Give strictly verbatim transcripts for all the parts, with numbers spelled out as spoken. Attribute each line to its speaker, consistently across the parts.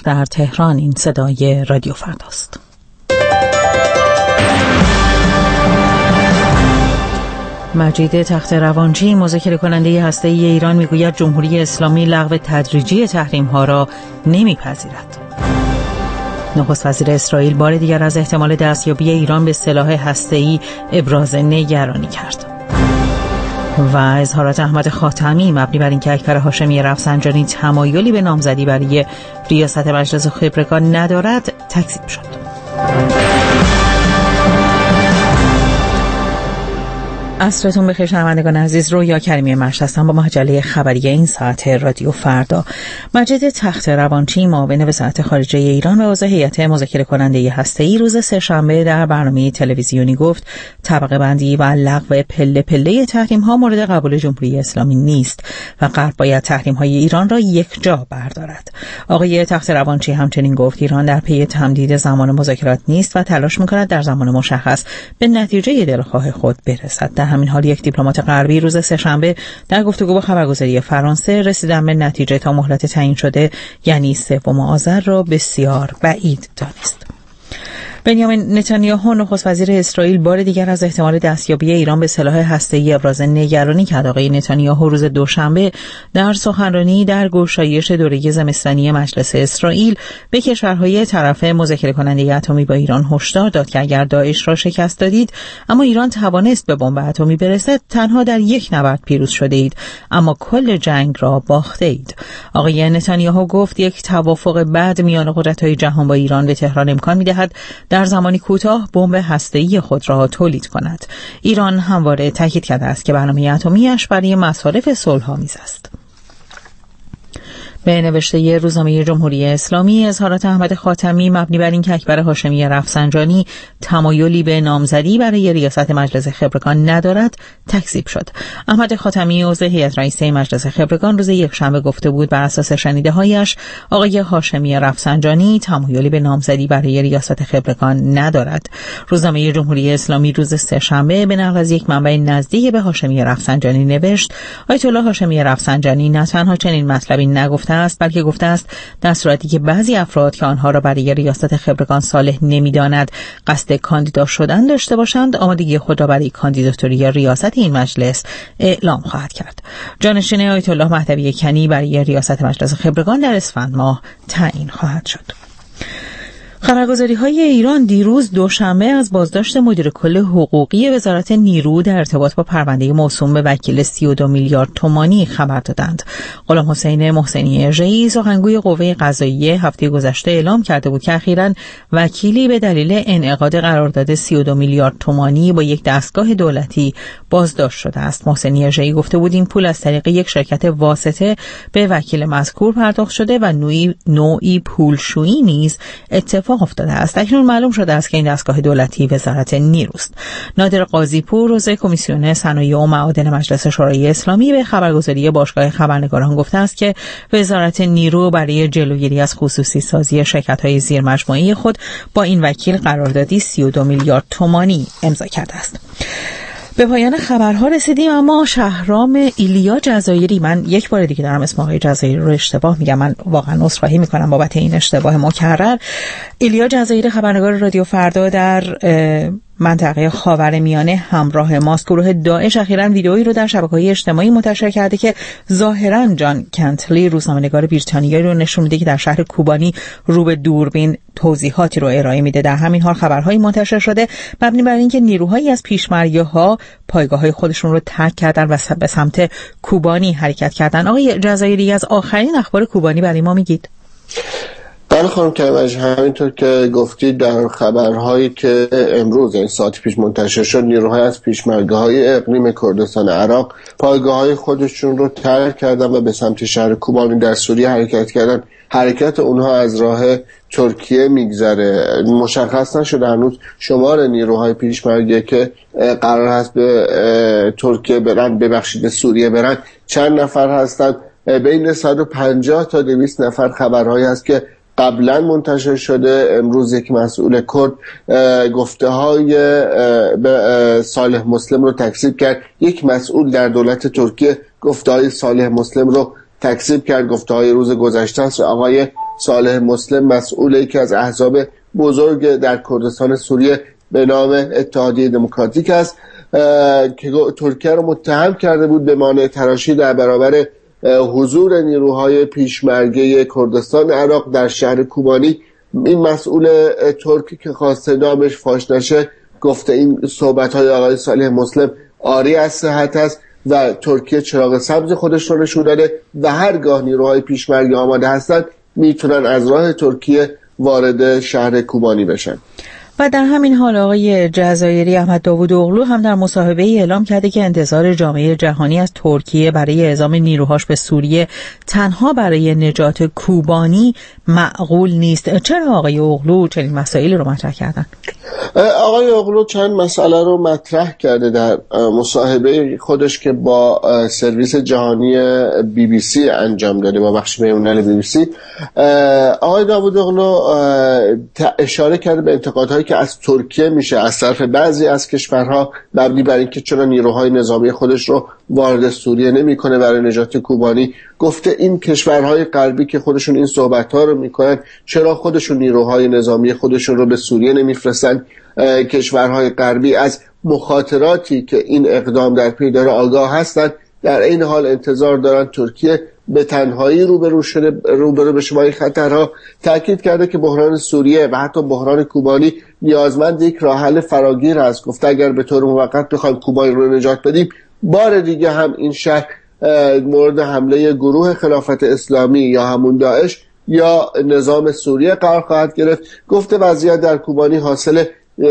Speaker 1: در تهران. این صدای رادیو فرداست. مجید تخت‌روانچی، مذاکره کننده هسته‌ای ایران، میگوید جمهوری اسلامی لغو تدریجی تحریم‌ها را نمی‌پذیرد. نخست وزیر اسرائیل بار دیگر از احتمال دستیابی ایران به سلاح هسته‌ای ابراز نگرانی کرد. و اظهارات احمد خاتمی مبنی بر اینکه اکبر هاشمی رفسنجانی تمایلی به نامزدی برای ریاست مجلس خبرگان ندارد تکذیب شد. عصرتون بخیر شنوندگان عزیز، رویا کریمی مشت هستم با مجله خبری این ساعت رادیو فردا. مجید تخت‌روانچی، معاون وزارت خارجه ایران و عضو هیئت مذاکره کننده هسته‌ای، روز سه‌شنبه در برنامه تلویزیونی گفت طبقه بندی و لغو پله پله تحریم ها مورد قبول جمهوری اسلامی نیست و غرب باید تحریم های ایران را یک جا بردارد. آقای تخت‌روانچی همچنین گفت ایران در پی تمدید زمان مذاکرات نیست و تلاش می‌کند در زمان مشخص به نتیجه دلخواه خود برسد. در همین حال یک دیپلمات غربی روز سه‌شنبه در گفتگو با خبرگزاری فرانسه رسیدن به نتیجه تا مهلت تعیین شده یعنی سوم آذر را بسیار بعید دانست. بنیامین نتانیاهو، نخست وزیر اسرائیل، بار دیگر از احتمال دستیابی ایران به سلاح هسته‌ای ابراز نگرانی کرد. آقای نتانیاهو روز دوشنبه در سخنرانی در گشایش دوره زمستانی مجلس اسرائیل به کشورهای طرف مذاکره کننده اتمی با ایران هشدار داد که اگر داعش را شکست دادید اما ایران توانست به بمب اتمی برسد، تنها در یک نبرد پیروز شده اید اما کل جنگ را باخته اید. آقای نتانیاهو گفت یک توافق بعد میان قدرت‌های جهان با ایران به تهران امکان می‌دهد در زمانی کوتاه بمب هسته‌ای خود را تولید کند. ایران همواره تاکید کرده است که برنامه اتمی‌اش برای مصارف صلح‌آمیز است. به نوشته روزنامه جمهوری اسلامی، اظهارات احمد خاتمی مبنی بر اینکه اکبر هاشمی رفسنجانی تمایلی به نامزدی برای ریاست مجلس خبرگان ندارد تکذیب شد. احمد خاتمی عضو هیئت رئیسه مجلس خبرگان روز یکشنبه گفته بود بر اساس شنیده‌هایش آقای هاشمی رفسنجانی تمایلی به نامزدی برای ریاست خبرگان ندارد. روزنامه جمهوری اسلامی روز سه‌شنبه به نقل از یک منبع نزدیک به هاشمی رفسنجانی نوشت آیت الله هاشمی رفسنجانی نه تنها چنین مطلبی نگفته است بلکه گفته است در صورتی که بعضی افراد که آنها را برای ریاست خبرگان صالح نمی‌داند قصد کاندیدا شدن داشته باشند، آمادگی خود را برای کاندیداتوری یا ریاست این مجلس اعلام خواهد کرد. جانشین آیت الله مهدوی کنی برای ریاست مجلس خبرگان در اسفند ماه تعیین خواهد شد. خبرگزاری‌های ایران دیروز دوشنبه از بازداشت مدیر کل حقوقی وزارت نیرو در ارتباط با پرونده موسوم به وکیل سی و دو میلیارد تومانی خبر دادند. غلام حسین محسنی اژه‌ای، سخنگوی قوه قضاییه، هفته گذشته اعلام کرده بود که اخیراً وکیلی به دلیل انعقاد قرارداد سی و دو میلیارد تومانی با یک دستگاه دولتی بازداشت شده است. محسنی اژه‌ای گفته بود این پول از طریق یک شرکت واسطه به وکیل مذکور پرداخت شده و نوعی نوعی پولشویی نیز اتفاق افتاده است. اکنون معلوم شده است که این دستگاه دولتی وزارت نیروست. نادر قاضی‌پور، عضو کمیسیون صنایع و معادن مجلس شورای اسلامی، به خبرگزاری باشگاه خبرنگاران گفته است که وزارت نیرو برای جلوگیری از خصوصی سازی شرکت‌های زیرمجموعه خود با این وکیل قراردادی سی و دو میلیارد تومانی امضا کرده است. به پایان خبرها رسیدیم، اما شهرام ایلیا جزایری، من یک بار دیگه دارم اسم آقای جزایری رو اشتباه میگم، من واقعا عذرخواهی میکنم بابت این اشتباه مکرر. ایلیا جزایری، خبرنگار رادیو فردا در منطقه خاورمیانه همراه ماست. گروه داعش اخیراً ویدئویی رو در شبکه‌های اجتماعی منتشر کرده که ظاهراً جان کنتلی، روزنامه‌نگار بریتانیایی، رو نشون میده که در شهر کوبانی رو به دوربین توضیحاتی رو ارائه میده. در همین حال خبرهایی منتشر شده مبنی بر اینکه نیروهایی از پیشمرگی‌ها پایگاه‌های خودشون رو ترک کردن و به سمت کوبانی حرکت کردن. آقای جزایری، از آخرین اخبار کوبانی برای ما میگید؟
Speaker 2: بله خانم کریم‌اش، همینطور که گفتید در خبرهایی که امروز این ساعت پیش منتشر شد، نیروهای از پیشمرگه‌های اقلیم کردستان عراق پایگاه‌های خودشون رو ترک کردن و به سمت شهر کوبانی در سوریه حرکت کردن. حرکت اونها از راه ترکیه میگذره. مشخص نشده هنوز شمار نیروهای پیشمرگی که قرار هست به ترکیه برن، ببخشید به سوریه برن، چند نفر هستن. بین صد و پنجاه تا دویست نفر خبرهایی هست که قبلا منتشر شده. امروز یک مسئول کرد گفته های به صالح مسلم رو تکذیب کرد. یک مسئول در دولت ترکیه گفته های صالح مسلم رو تکذیب کرد. گفته های روز گذشته است. آقای صالح مسلم مسئول یکی از احزاب بزرگ در کردستان سوریه به نام اتحادیه دموکراتیک است که ترکیه رو متهم کرده بود به مانع تراشی در برابر حضور نیروهای پیشمرگه کردستان عراق در شهر کوبانی. این مسئول ترکی که خواسته نامش فاش نشه گفته این صحبت‌های آقای صالح مسلم عاری از صحت است و ترکیه چراغ سبز خودش رو نشون داده و هرگاه نیروهای پیشمرگه آماده هستند میتونن از راه ترکیه وارد شهر کوبانی بشن.
Speaker 1: و در همین حال آقای جزایری احمد داوودوغلو هم در مصاحبه ای اعلام کرده که انتظار جامعه جهانی از ترکیه برای اعزام نیروهاش به سوریه تنها برای نجات کوبانی معقول نیست. چرا آقای اوغلو چنین مسائلی رو مطرح کردن؟
Speaker 2: آقای اوغلو چند مسئله رو مطرح کرده در مصاحبه خودش که با سرویس جهانی بی بی سی انجام داده، با بخش بین‌المللی بی بی سی. آقای داوودوغلو اشاره کرده به انتقادهایی که از ترکیه میشه از طرف بعضی از کشورها مبنی بر اینکه چرا نیروهای نظامی خودش رو وارد سوریه نمیکنه برای نجات کوبانی. گفته این کشورهای غربی که خودشون این صحبت‌ها رو میکنن چرا خودشون نیروهای نظامی خودشون رو به سوریه نمیفرستن. کشورهای غربی از مخاطراتی که این اقدام در پی داره آگاه هستند، در این حال انتظار دارن ترکیه به تنهایی روبرو شده روبرو بشه با این خطرها. تاکید کرده که بحران سوریه و حتی بحران کوبانی نیازمند یک راه حل فراگیر است. گفته اگر به طور موقت بخوایم کوبانی رو نجات بدیم، بار دیگه هم این شهر مورد حمله گروه خلافت اسلامی یا همون داعش یا نظام سوریه قرار خواهد گرفت. گفته وضعیت در کوبانی حاصل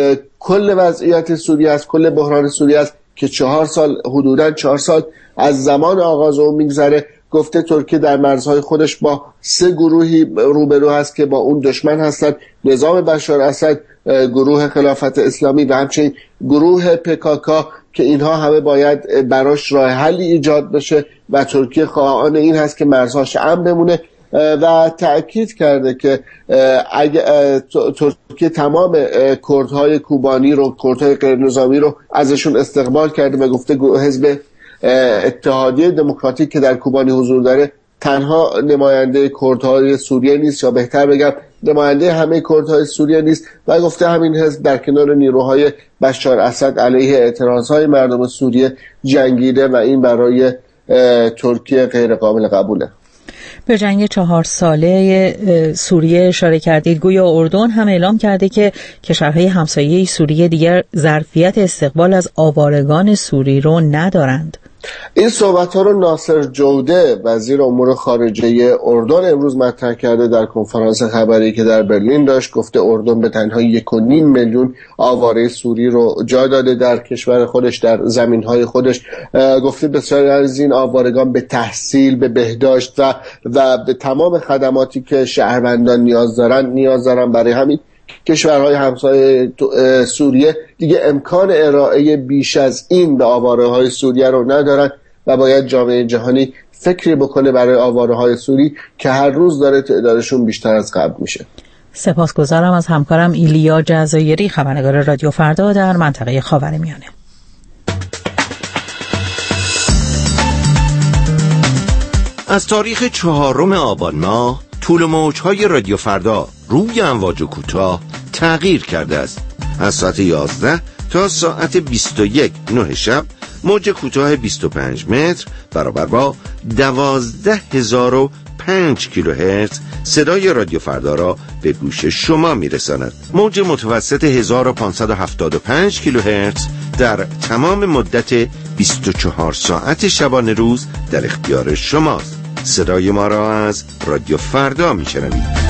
Speaker 2: کل وضعیت سوریه است، کل بحران سوریه است که چهار سال حدوداً چهار سال از زمان آغاز اون میگذره. گفته ترکیه در مرزهای خودش با سه گروهی روبرو هست که با اون دشمن هستند: نظام بشار اسد، گروه خلافت اسلامی و همچنین گروه پکاکا که اینها همه باید براش راه حلی ایجاد بشه و ترکیه خواهان این هست که مرزهاش امن بمونه. و تأکید کرده که اگه ترکیه تمام کردهای کوبانی رو، کردهای غیر نظامی رو ازشون استقبال کرده و گفته حزب اتحادیه دموکراتیک که در کوبانی حضور داره تنها نماینده کردهای سوریه نیست، یا بهتر بگم نماینده همه کردهای سوریه نیست، و گفته همین حزب در کنار نیروهای بشار اسد علیه اعتراضهای مردم سوریه جنگیده و این برای ترکیه غیر قابل قبوله.
Speaker 1: به جنگ چهار ساله سوریه اشاره کردید. گویا اردن هم اعلام کرده که کشورهای همسایه سوریه دیگر ظرفیت استقبال از آوارگان سوری رو ندارند.
Speaker 2: این صحبت ها رو ناصر جوده وزیر امور خارجه اردن امروز مطرح کرده در کنفرانس خبری که در برلین داشت. گفته اردن به تنها یک و نیم میلیون آواره سوری رو جا داده در کشور خودش، در زمینهای خودش. گفته بسیاری از این آوارگان به تحصیل، به بهداشت و و به تمام خدماتی که شهروندان نیاز دارن نیاز دارن. برای همین کشورهای همسایه سوریه دیگه امکان ارائه بیش از این به آواره‌های سوریه رو ندارن و باید جامعه جهانی فکری بکنه برای آواره‌های سوری که هر روز داره تعدادشون بیشتر از قبل میشه.
Speaker 1: سپاسگزارم از همکارم ایلیا جزایری، خبرنگار رادیو فردا در منطقه خاورمیانه.
Speaker 3: از تاریخ چهارم آبان ماه طول موج‌های رادیو فردا روی امواج کوتاه تغییر کرده است. از ساعت یازده تا ساعت بیست و یک نه شب موج کوتاه بیست و پنج متر برابر با دوازده هزار و پنج کیلوهرتز صدای رادیو فردا را به گوش شما میرساند. موج متوسط هزار و پانصد و هفتاد و پنج کیلوهرتز در تمام مدت بیست و چهار ساعت شبانه روز در اختیار شماست. صدای ما را از رادیو فردا میشنوید.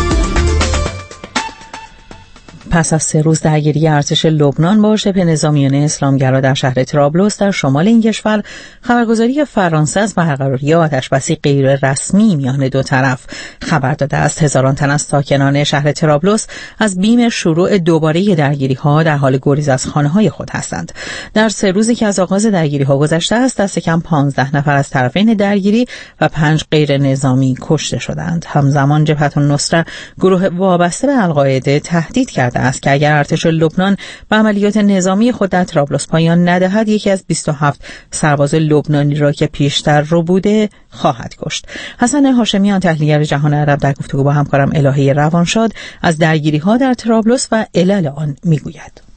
Speaker 1: پس از سه روز درگیری ارتش لبنان با شبه نظامیان اسلامگرا در شهر طرابلس در شمال این کشور، خبرگزاری فرانسه از برقراری آتشبسی غیر رسمی میان دو طرف خبر داده است. هزاران تن از ساکنان شهر طرابلس از بیم شروع دوباره درگیری‌ها در حال گریز از خانه‌های خود هستند. در سه روزی که از آغاز درگیری‌ها گذشته است، دست کم پانزده نفر از طرفین درگیری و پنج غیر نظامی کشته شدند. همزمان جبهة النصره، گروه وابسته به القاعده، تهدید کرده گفته است که اگر ارتش لبنان به عملیات نظامی خود در طرابلس پایان ندهد یکی از بیست و هفت سرباز لبنانی را که پیشتر رو بوده خواهد کشت. حسن هاشمیان، تحلیلگر جهان عرب، در گفتگو با همکارم الهه روانشاد از درگیری‌ها در طرابلس و علل آن میگوید.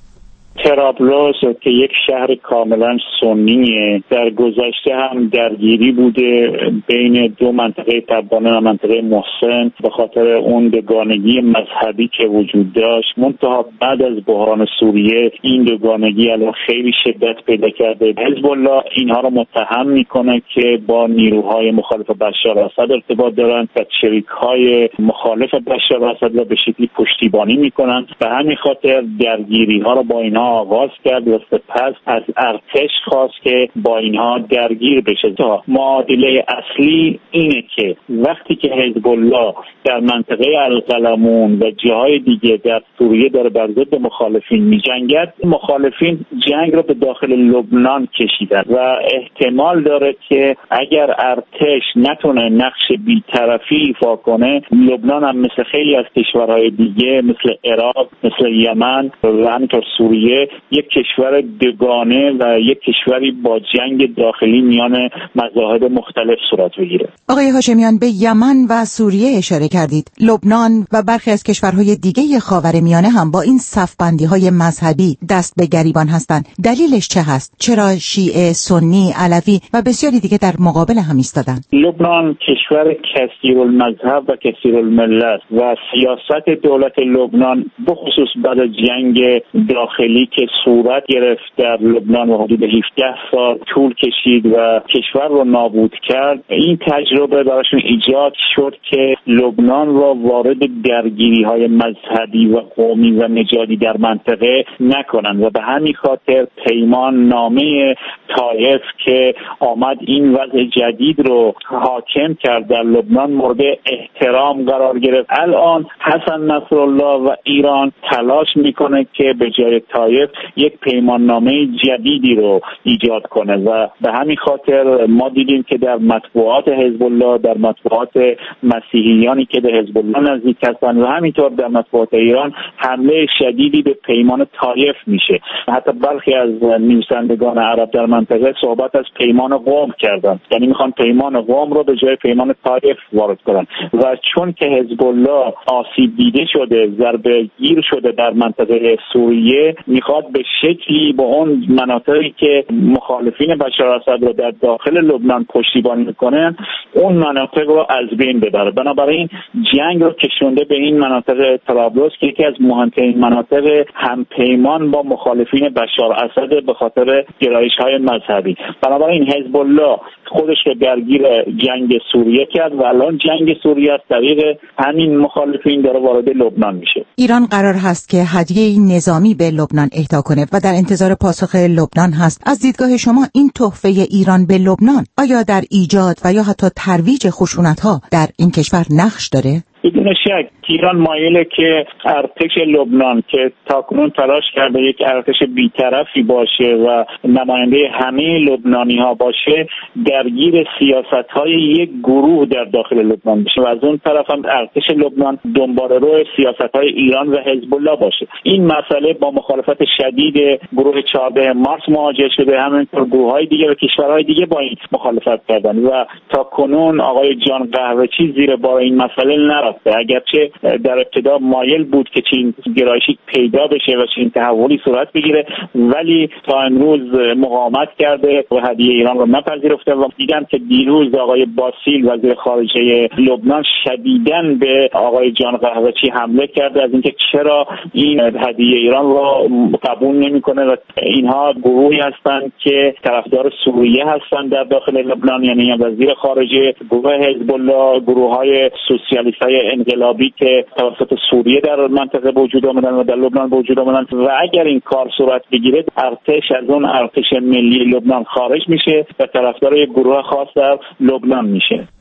Speaker 4: طرابلس که یک شهر کاملا سنیه، در گذشته هم درگیری بوده بین دو منطقه تبانه و منطقه محسن به خاطر اون دوگانگی مذهبی که وجود داشت. منتها بعد از بحران سوریه این دوگانگی الان خیلی شدت پیدا کرده. حزب الله اینها رو متهم میکنه که با نیروهای مخالف بشار اسد ارتباط دارن و شریک‌های مخالف بشار اسد را به شکلی پشتیبانی میکنن. به همین خاطر درگیری ها رو با اینها آغاز کرد و سپس از ارتش خواست که با اینها درگیر بشه. تا معادله اصلی اینه که وقتی که حزب الله در منطقه القلمون و جاهای دیگه در سوریه داره بر ضد مخالفین می‌جنگد، مخالفین جنگ رو به داخل لبنان کشیدن و احتمال داره که اگر ارتش نتونه نقش بی‌طرفی ایفا کنه، لبنان هم مثل خیلی از کشورهای دیگه مثل عراق، مثل یمن و همینطور سوریه یک کشور دوگانه و یک کشوری با جنگ داخلی میان مذاهب مختلف صورت بگیره.
Speaker 5: آقای هاشمیان، به یمن و سوریه اشاره کردید. لبنان و برخی از کشورهای دیگه خاورمیانه هم با این صف‌بندی‌های مذهبی دست به گریبان هستند. دلیلش چه هست؟ چرا شیعه، سنی، علوی و بسیاری دیگه در مقابل هم ایستادن؟
Speaker 4: لبنان کشور کثیرالمذهب و کثیرالملت و سیاست دولت لبنان بخصوص بعد از جنگ داخلی که صورت گرفت در لبنان و حدود هفده سال طول کشید و کشور رو نابود کرد، این تجربه براشون ایجاد شد که لبنان را وارد درگیری‌های مذهبی و قومی و نژادی در منطقه نکنند و به همین خاطر پیمان نامه طائف که آمد این وضع جدید رو حاکم کرد در لبنان مورد احترام قرار گرفت. الان حسن نصرالله و ایران تلاش میکنه که به جای طائف یک پیمان نامه جدیدی رو ایجاد کنه و به همین خاطر ما دیدیم که در مطبوعات حزب الله، در مطبوعات مسیحیانی که به حزب الله نزدیک هستند و همینطور در مطبوعات ایران حمله شدیدی به پیمان طائف میشه. حتی برخی از نویسندگان عرب در منطقه صحبت از پیمان قم کردن، یعنی میخوان پیمان قم رو به جای پیمان طائف وارد کنن و چون که حزب الله آسیب دیده شده، ضربه گیر شده در منطقه سوریه، میخواد به شکلی با اون مناطقی که مخالفین بشار اسد رو در داخل لبنان پشتیبانی میکنن اون مناطق رو از بین ببره. بنابراین جنگ رو کشونده به این مناطق طرابلس که یکی از مهمترین مناطق همپیمان با مخالفین بشار اسد به خاطر گرایش‌های مذهبی. بنابراین حزب الله خودش رو درگیر جنگ سوریه کرد و الان جنگ سوریه از طریق همین مخالفین داره وارد لبنان میشه.
Speaker 5: ایران قرار هست که هدیه نظامی به لبنان اهدا کنه و در انتظار پاسخ لبنان هست. از دیدگاه شما این تحفه ایران به لبنان آیا در ایجاد و یا حتی ترویج خشونت‌ها در این کشور نقش داره؟
Speaker 4: بدون شک ایران مایله که ارتش لبنان که تاکنون تلاش کرده یک ارتش بی‌طرفی باشه و نماینده همه لبنانی ها باشه، درگیر سیاست های یک گروه در داخل لبنان بشه و از اون طرف هم ارتش لبنان دنبال رو سیاست های ایران و حزب الله باشه. این مسئله با مخالفت شدید گروه چهاردهم مارس مواجه شده، همینطور گروه های دیگه و کشورهای دیگه با این مخالفت کردن و تاکنون آقای جان قهوه‌چی زیر بار این مسئله نرفت. اگرچه در ابتدا مایل بود که چین گرایشی پیدا بشه و چین تحولی صورت بگیره، ولی تا امروز مقاومت کرده و هدیه ایران رو نپذیرفته و دیدم که دیروز آقای باسیل وزیر خارجه لبنان شدیداً به آقای جان قهوه‌چی حمله کرده از اینکه چرا این هدیه ایران رو قبول نمیکنه و اینها گروهی هستند که طرفدار سوریه هستند در داخل لبنان، یعنی وزیر خارجه، گروه حزب الله، گروه‌های سوسیالیست‌های انقلابی که توسط سوریه در منطقه وجود آمدن و در لبنان وجود آمدن و اگر این کار صورت بگیره ارتش از اون ارتش ملی لبنان خارج میشه و طرفدار یک گروه خاص در لبنان میشه.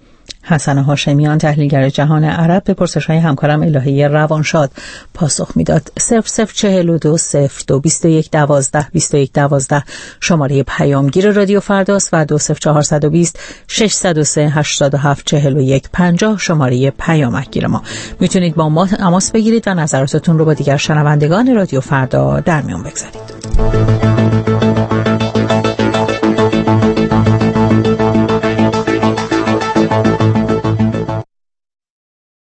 Speaker 1: حسن هاشمیان تحلیلگر جهان عرب به پرسش‌های همکارم الهه روانشاد پاسخ میداد. صفر صفر چهل و دو صفر دو بیست و یک دوازده بیست و یک دوازده شماره پیامگیر رادیو فرداست و دو صفر چهارصد و بیست ششصد و سه هشتاد و هفت چهل و یک پنجاه شماره پیامگیر ما. میتونید با ما تماس بگیرید و نظراتتون رو با دیگر شنوندگان رادیو فردا در میون بگذارید.